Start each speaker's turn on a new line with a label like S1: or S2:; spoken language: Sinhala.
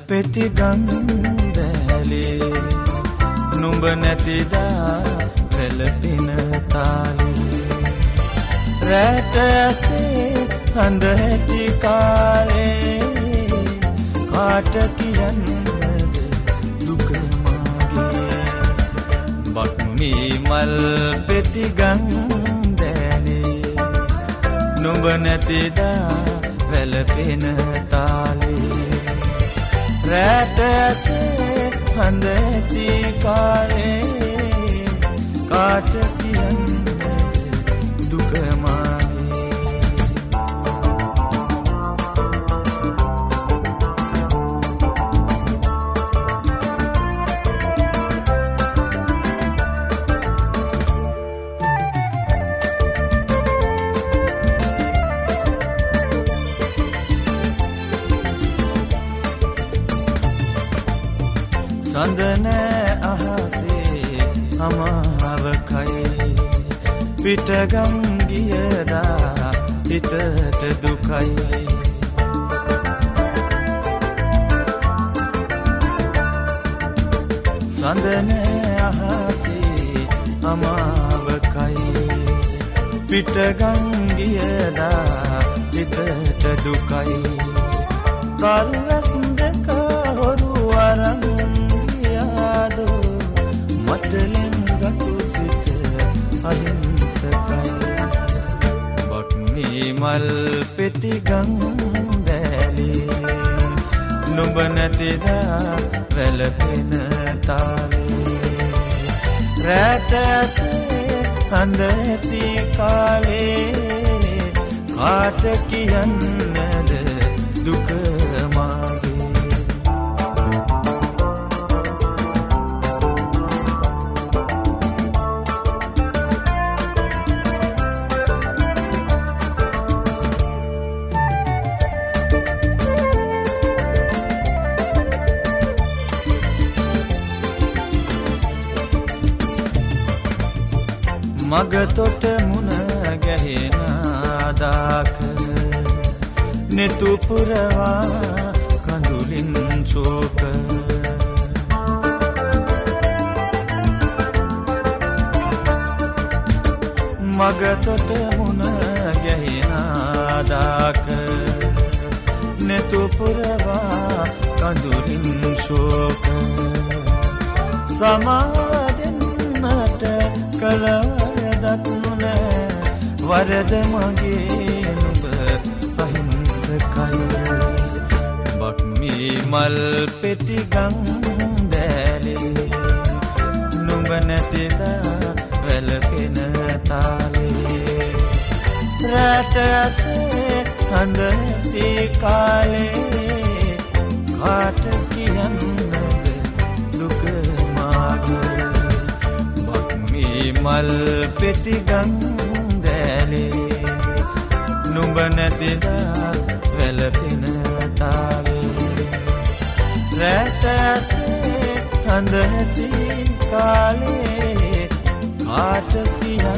S1: පෙති ගන්දැලේ නුඹ නැතිදා වැළපෙන තාලේ රැට ඇසේ හඳ ඇති කාලේ කාට කියන්නද දුක මාගේ බක්මී මල් පෙති ගන්දැලේ නුඹ නැතිදා වැළපෙන තාලේ රැට ඇසේ හඳ ඇති කාලේ කාට කියන්නද දුක මාගේ සඳන අහසේ අමාව කයි පිටගම් ගියදා හිතට දුකයි සඳන අහසේ අමාව කයි පිටගම් ගියදා හිතට දුකයි කල්රස් දෙක හොරු අරන් මටලෙන් ගතු සිත අහිංසකයි බක්මී මල් පෙති ගන්දැලේ නුඹ නැතිදා වැළපෙන තාලේ රැට ඇසේ හඳ ඇති කාලේ කාට කියන්නද දුක මාගේ මගතොට මුණ ගැහෙන දාක නෙතු පුරවා කඳුලින් චෝක මගතොට මුණ ගැහෙන දාක නෙතු පුරවා කඳුලින් ශෝක සමාදෙන්නට කලවරදක් නොනෑ වරද මගේ නුඹ අහිංසකයි බක්මී මල් පෙති ගන්දැලේ නුඹ නැතිදා වැළපෙන තාලේ රැට ඇසේ හඳ ඇති කාලේ කාට කියන්නද දුක මාගේ මල් පෙති ගන්දැලේ නුඹ නැතිදා වැළපෙන තාලේ රැට ඇසේ හඳ ඇති කාලේ කාට කියන්නද